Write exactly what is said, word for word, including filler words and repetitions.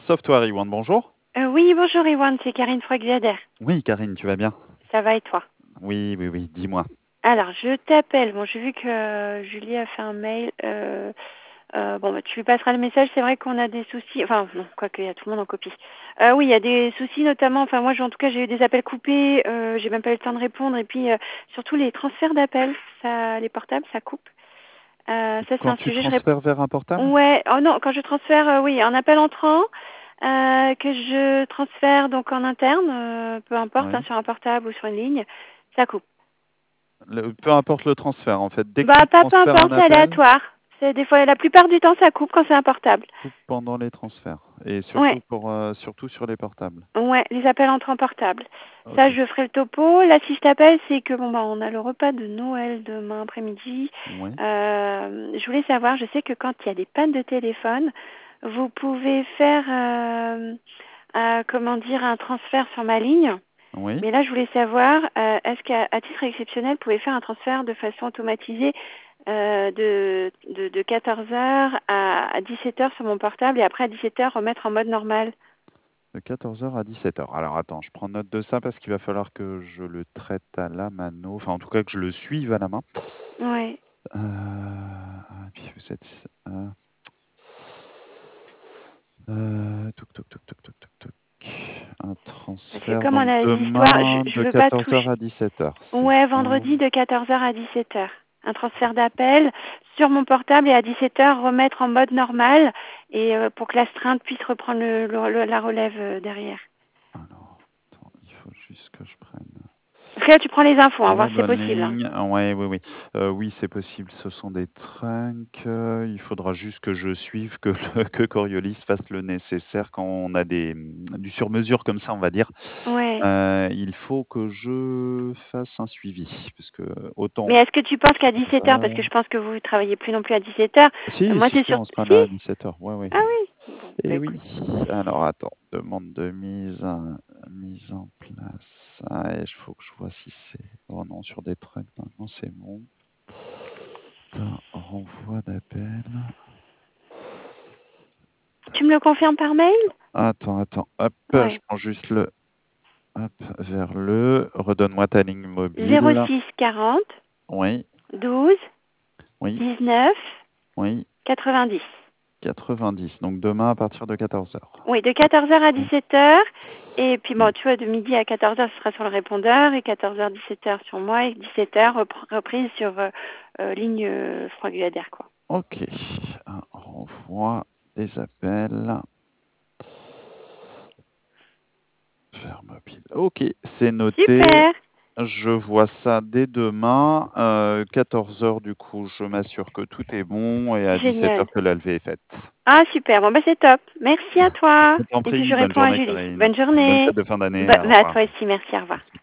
Software One, bonjour. Euh, oui, bonjour Iwan, c'est Karine Froeg-Viader. Oui, Karine, tu vas bien? Ça va et toi? Oui, oui, oui, dis-moi. Alors, je t'appelle. Bon, j'ai vu que euh, Julie a fait un mail. Euh, euh, bon, bah, tu lui passeras le message. C'est vrai qu'on a des soucis. Enfin, non, quoique, il y a tout le monde en copie. Euh, oui, il y a des soucis, notamment. Enfin, moi, j'ai- en tout cas, j'ai eu des appels coupés. Euh, j'ai même pas eu le temps de répondre. Et puis, euh, surtout, les transferts d'appels, ça, les portables, ça coupe. Euh, ça, c'est Quand un tu sujet. Je réponds. transfères vers un portable? Ouais. Oh non, quand je transfère, euh, oui, un appel entrant. Euh, que je transfère donc en interne, euh, peu importe, hein, Oui. sur un portable ou sur une ligne, ça coupe. Le- peu importe le transfert, en fait. Dès que Bah tu pas peu transfères un importe, c'est appel, aléatoire. C'est des fois, la plupart du temps, ça coupe quand c'est un portable. coupe pendant les transferts. Et Ouais, surtout pour, euh, surtout sur les portables. ouais, les appels entrants portables. Ça, Ok. je ferai le topo. Là, si je t'appelle, c'est que bon bah on a le repas de Noël demain après-midi. Oui. Euh, je voulais savoir, je sais que quand il y a des pannes de téléphone, vous pouvez faire, euh, euh, comment dire, un transfert sur ma ligne. Oui. Mais là, je voulais savoir, euh, est-ce qu'à à titre exceptionnel, vous pouvez faire un transfert de façon automatisée euh, de, de, de quatorze heures à, à dix-sept heures sur mon portable et après à dix-sept heures remettre en mode normal? De quatorze heures à dix-sept heures. Alors attends, je prends note de ça parce qu'il va falloir que je le traite à la mano. Enfin, en tout cas, que je le suive à la main. Ouais. Euh, et puis vous êtes. Euh, euh, toc, toc, toc, toc, toc, toc, toc. Un Parce que transfert comme on donc a des histoires, demain je, je de veux pas quatorze heures toucher. à dix-sept heures, c'est Ouais, ça? vendredi de quatorze heures à dix-sept heures. Un transfert d'appel sur mon portable et à dix-sept heures remettre en mode normal et euh, pour que l'astreinte puisse reprendre le, le- le- la relève euh, derrière. Alors, attends, il faut juste que je prenne Parce que là, tu prends les infos, hein, la voir si c'est bonne possible, hein. ligne. Ah ouais, oui, oui. Euh, oui, c'est possible, ce sont des trunks. Euh, il faudra juste que je suive, que, le- que Coriolis fasse le nécessaire quand on a des, du sur-mesure comme ça, on va dire. Ouais. Euh, il faut que je fasse un suivi, parce que Mais autant est-ce que tu penses qu'à dix-sept heures, parce ça. que je pense que vous ne travaillez plus non plus à dix-sept heures, euh, Si, moi si, c'est si, sur... on sera Si. là à dix-sept heures. Ouais, ouais. Ah oui. Bon, bah Et oui. écoute. Alors attends, demande de mise, euh, mise en place. Ah, il faut que je vois si c'est. Oh non, sur des trucs, normalement c'est bon. Attends, renvoi d'appel. Tu me le confirmes par mail? Attends, attends, hop, je Ouais. prends juste le. Hop, vers le. Redonne-moi ta ligne zéro mobile. six quarante Oui, douze oui, dix-neuf oui. quatre-vingt-dix. quatre-vingt-dix. Donc demain à partir de quatorze heures. Oui, de quatorze heures à Ok. dix-sept heures. Et puis bon, tu vois, de midi à quatorze heures, ce sera sur le répondeur, et quatorze heures, dix-sept heures sur moi, et dix-sept heures repr- reprise sur euh, euh, ligne euh, Froiguader, quoi. Ok. Un renvoi des appels vers mobile. Ok, c'est noté. Super. Je vois ça dès demain. Euh, quatorze heures, du coup, je m'assure que tout est bon et à dix-sept Génial. heures que la levée est faite. Ah, super. Bon, bah, c'est top. Merci à toi. Je t'en Et puis, je prie, bonne réponds à journée, Julie. Karine. Bonne Bonne journée. fête de fin d'année. Bah, Au bah, à revoir. toi aussi. Merci. Au revoir. Merci.